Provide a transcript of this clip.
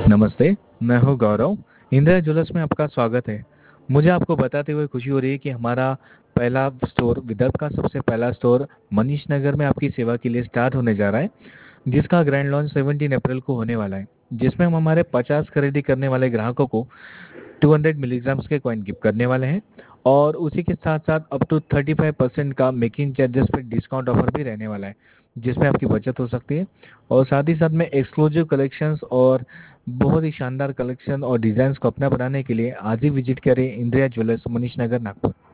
नमस्ते। मैं हूँ गौरव। इंदिरा ज्वेलर्स में आपका स्वागत है। मुझे आपको बताते हुए खुशी हो रही है कि हमारा पहला स्टोर, विदर्भ का सबसे पहला स्टोर मनीष नगर में आपकी सेवा के लिए स्टार्ट होने जा रहा है, जिसका ग्रैंड लॉन्च 17 अप्रैल को होने वाला है। जिसमें हम हमारे 50 खरीदी करने वाले ग्राहकों को 200 मिलीग्राम्स के कॉइन गिफ्ट करने वाले हैं। और उसी के साथ साथ अप टू 35% का मेकिंग चार्जेस पे डिस्काउंट ऑफर भी रहने वाला है, जिसमें आपकी बचत हो सकती है। और साथ ही साथ में एक्सक्लूसिव कलेक्शंस और बहुत ही शानदार कलेक्शन और डिजाइन को अपना बनाने के लिए आज ही विजिट करें इंडिया ज्वेलर्स, मनीष नगर, नागपुर।